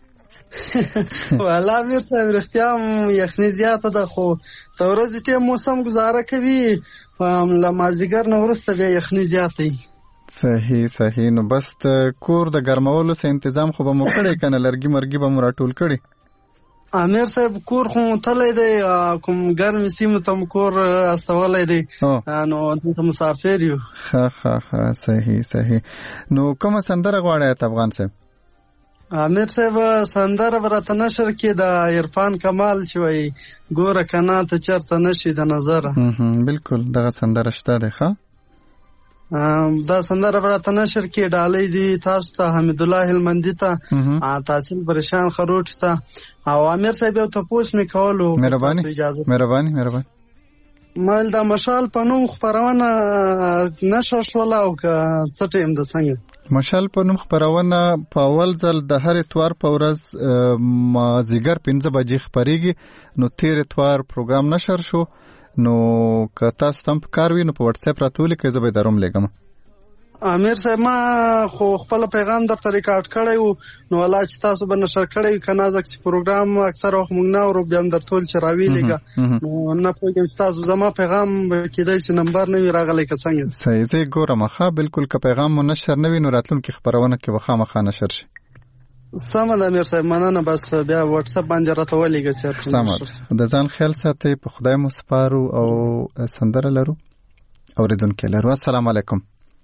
والا امیر صاحب رښتیا یخني زیاته ده خو د ورځې ټیم موسم گزاره کوي، له مازدیګر نه وروسته بیا یخني زیاته وي. صحیح صحیح. نو بس کور د ګرمولو څه تنظیم خو به مو کړی کنه؟ لرګي مرګي به مو راټول کړی؟ امیر صاحب کور خو تللی دی، کوم ګرمې سیمو ته مو کور استولی دی، نو دلته مسافر یو. ښه ښه ښه صحیح صحیح. نو کومه سندره غواړئ افغان صاحب؟ امیر صاحب سندره برته نشر کې د عرفان کمال چې وای ګوره کنا ته چرته نشي د نظر. بالکل دغه سندره شته ده. ښه دا سندره برته نشر کې ډالۍ دي تاسو ته، حمید الله هلمندي ته، تحصیل پرشان خروټ ته، او امیر صاحب یو تاسو می کولو. مهرباني مهرباني مهرباني. مال د مشال په نوم خبرونه نشه شول او که څه ټیم د څنګه مشال په نوم خبرونه په اول ځل د هر اتوار په ورځ مازیګر پنځه بجې خبرېږي. نو تیر اتوار پروګرام نشر شو، نو که تاسو هم په کار وي نو په واتس اپ راته ولیکئ، زه به یې دروم لیږم. امیر صاحب ما خو خپل پیغام درته ریکارډ کړی وو، نو الله چې تاسو به نشر کړی که نازک پروګرام اکثر وخت موږ نه اورو، بیا هم در ټول چې راویلېږه نو نه پوهېږم چې تاسو زما پیغام کېدای شي نمبر نه وي راغلی که څنګه. صحیح زه یې ګورم. ښه بالکل که پیغام مو نشر نه وي نو راتلونکي خپرونه کې به خامخا نشر شي. سمه ده امیر صاحب، مننه. بس بیا واتس اپ باندې راته ولېږه چې سمه. د ځان خیال ساتئ، په خدای مو سپارو. او سندره لرو اورېدونکي لرو. السلام علیکم.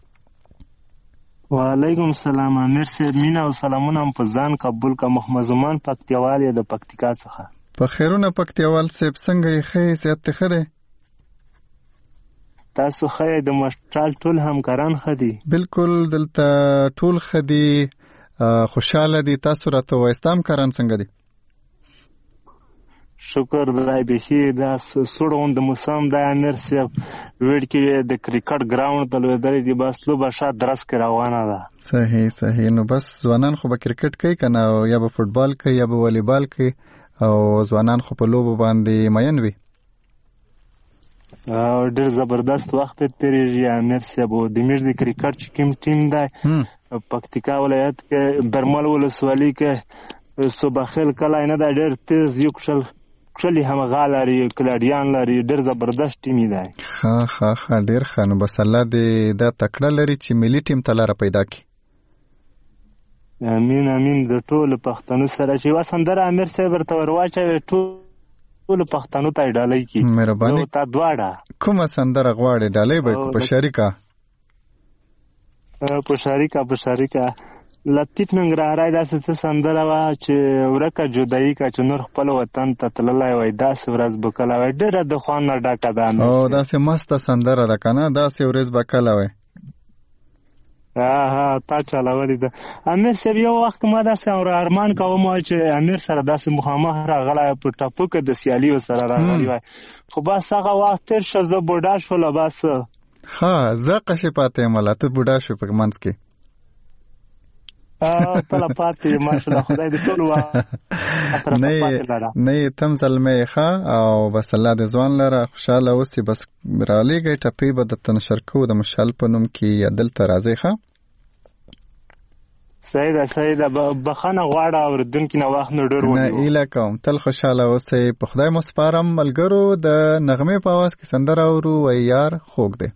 وعلیکم السلام امیر صاحب، مینا او سلامونه په ځان قبول کا. محمد زمان پکتیوال د پکتیکا څخه. په خیرونه پکتیوال صاحب څنګه یې ښه صحت ښه دی؟ تاسو ښه د مشال ټول همکاران ښه دي؟ بالکل دلته ټول ښه دي، خوشاله دي. تاسو راته وایئ ستا همکاران څنګه دي؟ شکر دای بشي دا سوړ غوند موسم د امیر صاحب ویډ کې د کرکټ ګراوند ته لویدلې دي، بس لوبه شاته درس کې روانه ده. صحیح صحیح. نو بس ځوانان خو به کرکټ کوي کنه، یا به فوټبال کوي یا به والیبال کوي، او ځوانان خو په لوبو باندې مین وي. او ډېر زبردست وخت تیریږي امیر صاحب. د میږ د کرکټ چې کوم ټیم دی پکتیکا ولایت کې برمل ولسوالي کې صباخیل کلی نه دی، ډېر تیز یو کشل کلی همغه لري، کلاډیان لري، ډېر زبردست ټیم دی. ښه ښه ښه ډېر ښه. نو بس الله دې دا تکړه لري چې ملي ټیم ته لاره پیدا کړي. امین امین. د ټولو پښتنو سره چې یوه سندره امیر صاحب ورته ور واچوي ټولو پښتنو ته یې ډالۍ کړي. مهرباني. تا دواړه کومه سندره غواړې؟ ډالۍ به په شریکه په شریکه په شریکه لطیف ننګرهاری داسې څه سندره وه چې ورکه جدایي که چې نور خپل وطن ته تللی وای، داسې ورځ به کله وای، ډېره د خوند نه ډکه ده. او داسې مسته سندره ده که نه؟ داسې ورځ به کله وای. ها ها تا چلولې ده امیر صاحب. یو وخت ما داسې ارمان کوم چې امیر سره داسې مخامخ راغلی په ټاپو کې د سیالي سره راغلی وای، خو بس هغه وخت تېر شه، زه بوډا شوله. بس ښه زه قشې پاتې یم، لا ته بوډا شوې په منځ کې. تله پاتې ماشاءالله، خدای دې ټول نه یې تم زلمه ښه. او بس الله دې ځوان لره خوشحاله اوسې. بس رالیږئ ټپې به درته نشر کوو د مشال په نوم کې، یا دلته راځئ. ښه صحیح ده صحیح ده. بخښنه غواړه اورېدونکي نه وخت نه ډېر ونیو. نه هیله کوم تل خوشحاله اوسئ. په خدای مو سپارم. ملګرو د نغمې په اواز کې سندره اورو. وای یار خوږ دی.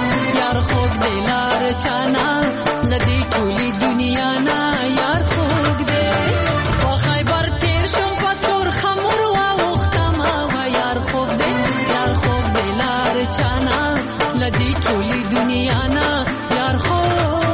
یار خوږ دی لار چانا لدی ټولي دنیا نه یار خوږ دی په خیبر تیر شم په تور خمر واوختم یار خوږ دی یار خوږ دی لار چانا لدی ټولي دنیا نه یار خوږ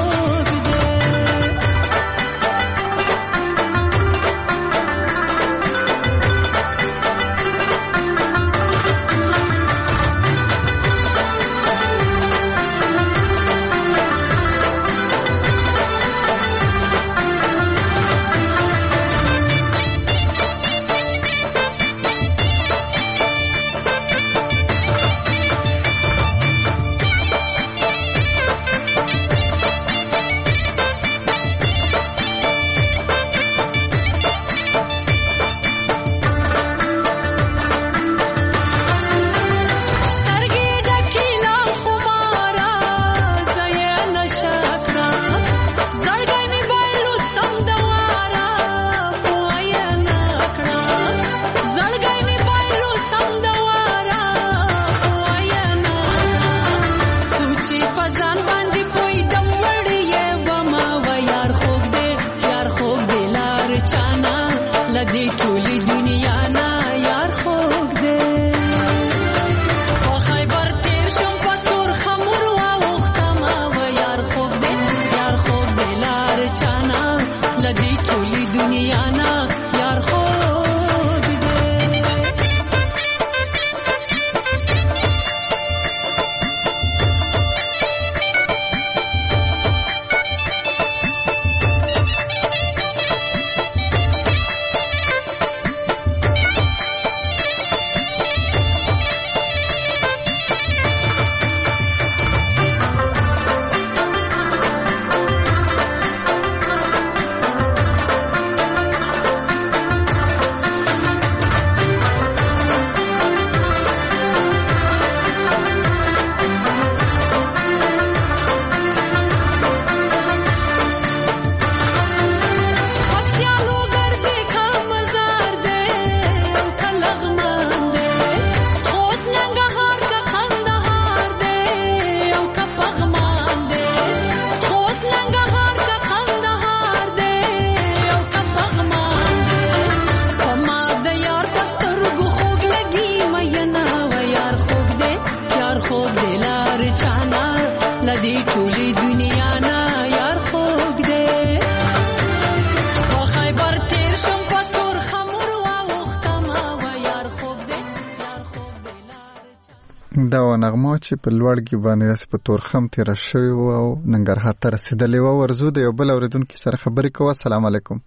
دا نغمه چې په لوړ کې باندې داسې په تورخم تېره شوې وه او ننګرهار ته رسېدلې وه. ورځو د یو بل اورېدونکي سره خبرې کوو. السلام علیکم.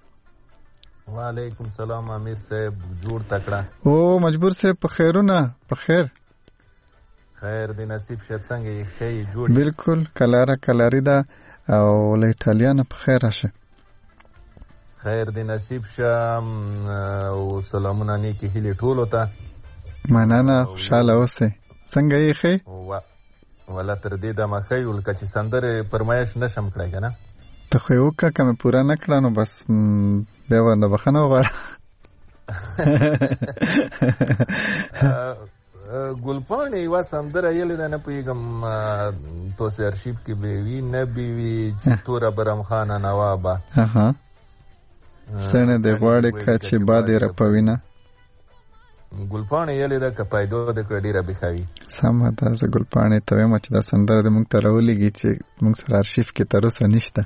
وعلیکم سلام امیر صاحب، جوړ تکړه. او مجبور صاحب په خیرونه؟ په خیر خیر دی نصیب شه، څنګه یې؟ ښه یې؟ جوړ؟ بالکل کلاره کلاري ده او له ایټالیا نه په خیر راشه. خیر دی نصیب شه او سلامونه نیکې هیلې ټولو ته. مننه، خوشحاله اوسئ. څنګه یې ښې؟ ولا تر دې دمه ښه یو، لکه چې سندرې فرمایش نشم کړی که نه. ته خو یې وکړه، که مې پوره نه کړه نو بس بیا ورنه بخښنه وغواړه. ګلپاڼې یوه سندره یلې ده، نه پوهېږم تاسې ارشیف کې به وي نه به وي، چې توره برم خانه نوابه سڼې دې غواړې که چې باد یې رپوینه. ګلپاڼې یلې ده، که پیدا دې کړه ډېره بېخوي. سمه ده، زه ګلپاڼې ته وایم چې دا سندره دې موږ ته راولېږي چې موږ سره ارشیف کې تر اوسه نشته.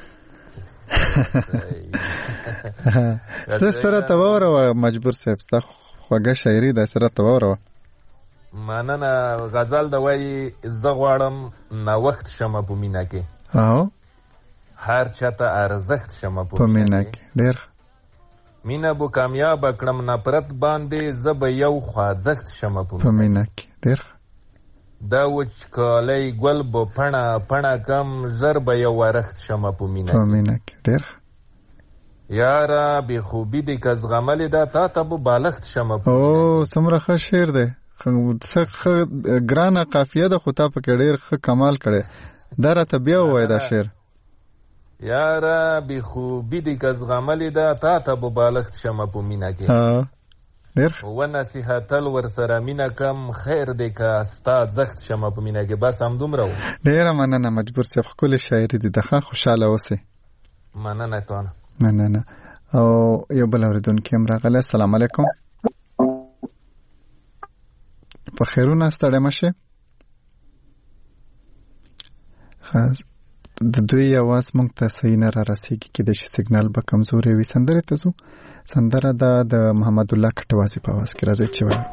زه سره ته واوروه مجبور صاحب، ستا خوږه شاعري ده، سره ته واوروه. مننه. غزل ده وایي زه غواړم نوښت شمه په مینه کې، او هر چاته ارزښت شمه په مینه کې. ډېر مینه به کامیابه کړم نفرت باندې، زه به یو خوځښت شمه په مینه کې. ډېر دا وچکالی ګل به پڼه پڼه کم، ژر به یو ورښت شمه په مینه کې. ډېر یاره بې خوبي دې که زغملې ده، تا ته به بالښت شمه په مینه کې. او څومره ښه شعر دی، څه ښه ګرانه قافیه ده، خو تا پکې ډېر ښه کمال کړی. دا راته بیا ووایه دا شعر. یاره بې خوبي دې که زغملې ده، تا ته به بالښت شمه په مینه کې. ډیر و نصیحتل ورسره مینه کم خیر دی که ستا زخت شمه په مینه کې. بس همدومره و. ډیره مننه مجبور صاحب، ښکلې شاعري دي. دغه خوشحاله اوسئ. مننه توانه. مننه. او یو بل اورېدونکی هم راغلی. السلام علیکم. په خیرونه ستړی مه شئ. د دوی اواز موږ ته صحیح نه را رسېږي، کېدای شي سیګنال به کمزوری وي. سندرې ته ځو. سندره ده د محمد الله کټوازي په اواز کې. راځئ چې وایو.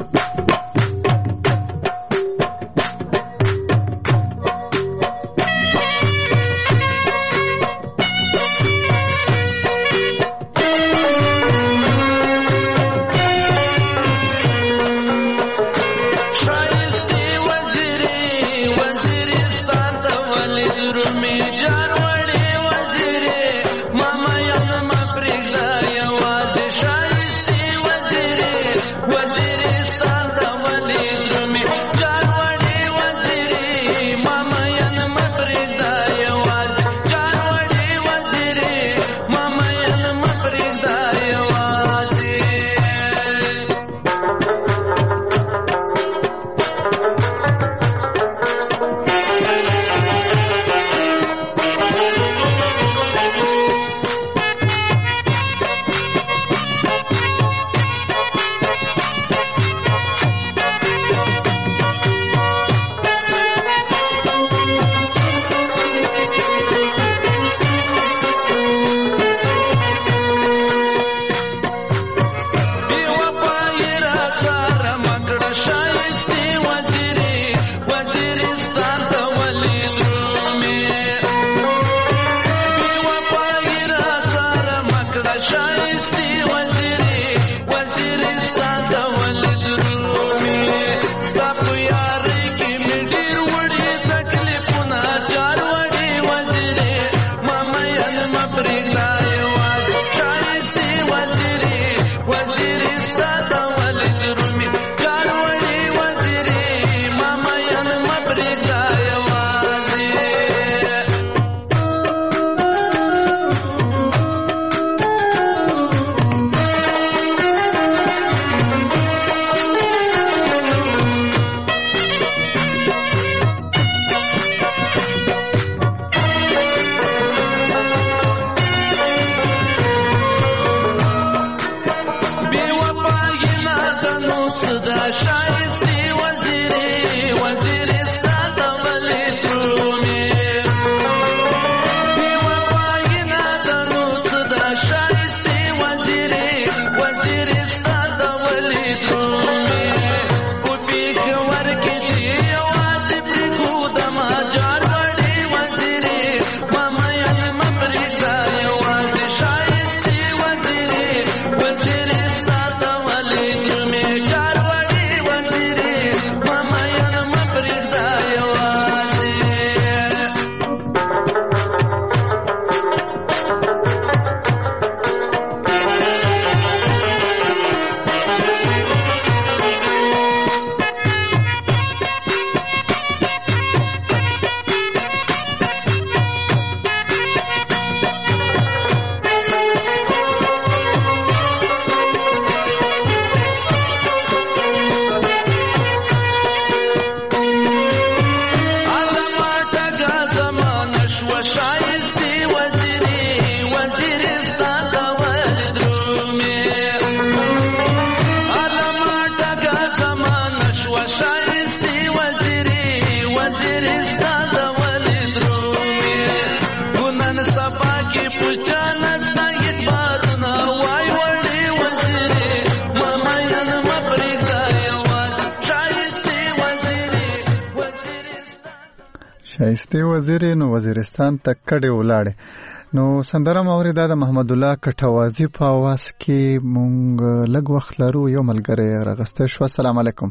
شایسته وزیر نو وزیرستان ته کډه ولاړ. نو سندره موري د محمد الله کټوازي په आवाज کې مونږ لږ وخت لرو. یو ملګری راغسته شو. السلام علیکم.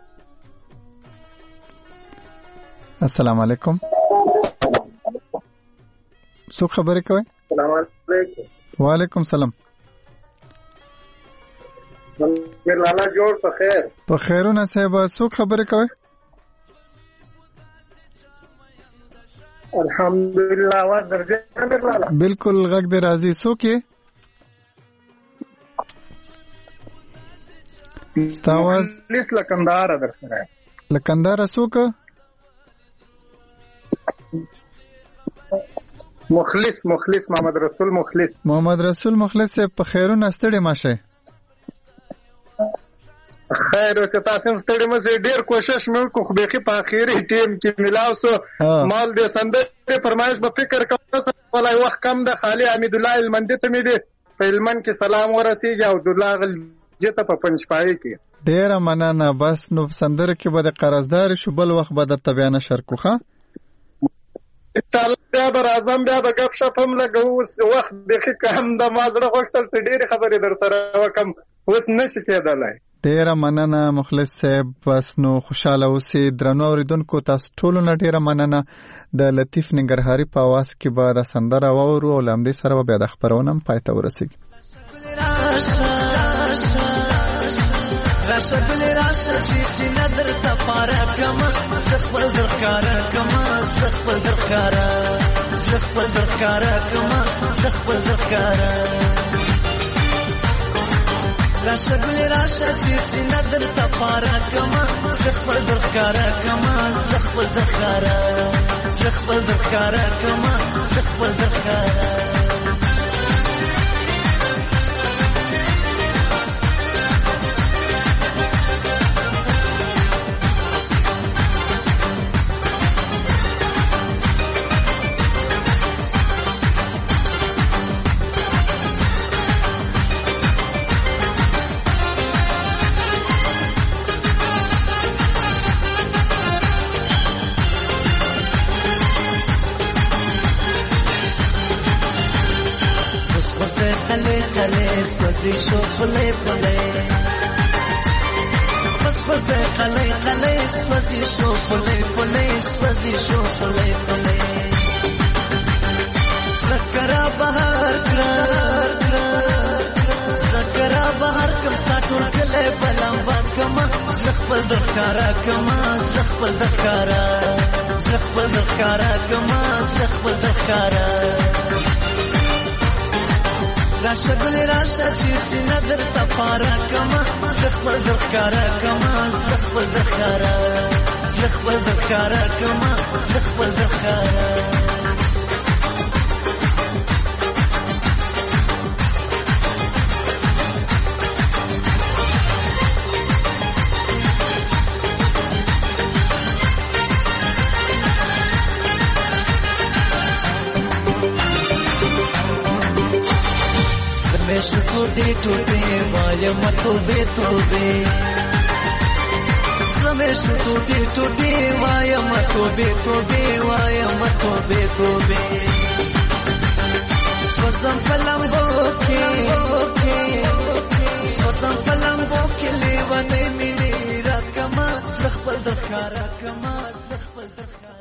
السلام علیکم. څوک خبرې کوي؟ السلام علیکم. وعلیکم السلام. میر لالا جوړ په خیر. په خیرونه صاحب. څوک خبرې کوي؟ الحمدلله. وا درځه میر لالا. بالکل غږ دې راځي. څوک یې؟ ستا आवाज مخلص لکندار در سره لکندار څوک مخلص مخلص محمد رسول مخلص محمد رسول مخلص په خیرونه ستړي ماشه خیر او تاسو ستړي مې ډیر کوشش مې وکړ خو به په اخیری ټیم کې ملاو سو مال دې سندره فرمایش په فکر کوم ولای وخت کم ده خالي حمید الله المندي ته مې دې په لمن کې سلام ورسیږي او د لاغل جته په پنځپای کې ډیر مننه بس نو سندره کې به د قرضدار شو بل وخت به د تبیان شرکوخه بیا به راځم بیا به ګپ شپ هم لګو وخت دقیقه هم د ما زړه غوښتل چې ډېرې خبرې در سره وکړم اوس نشي کېدلی ډېره مننه مخلص صاحب بس نو خوشحاله اوسئ درنو اورېدونکو تاسو ټولو نه ډېره مننه د لطیف ننګرهاري په اواز کې به د سندره واورو او له همدې سره به بیا د خپرونه هم پای ته ورسېږي راشه بل راشه چې سینه درته پاره کما زه خپل درښکاره کما زه خپل درښکاره زه خپل درښکاره کما زه خپل درښکاره راشه بل راشه چې سینه درته پاره کما زه خپل درښکاره کما زه خپل درښکاره زه خپل درښکاره کما زه خپل درښکاره شو خلې خلې بس بس د خلې خلې سوځي شو خلې خلې سوځي شو خلې خلې زکرا بهر کړه زکرا بهر کوم ستاسو کله بلم وکما زخپل د ښکارا کما زخپل د ښکارا زخپل د ښکارا کما زخپل د ښکارا راشه بل راشه چې سینه درته پاره کما زه خپل درښکاره کما زه خپل درښکاره زه خپل درښکاره کما زه خپل درښکاره Meshu tobe tobe vaya matobe tobe Meshu tobe tobe vaya matobe tobe vaya matobe tobe Swazam palambo ke Swazam palambo ke levane mili rakama zakhpal dakhara kama zakhpal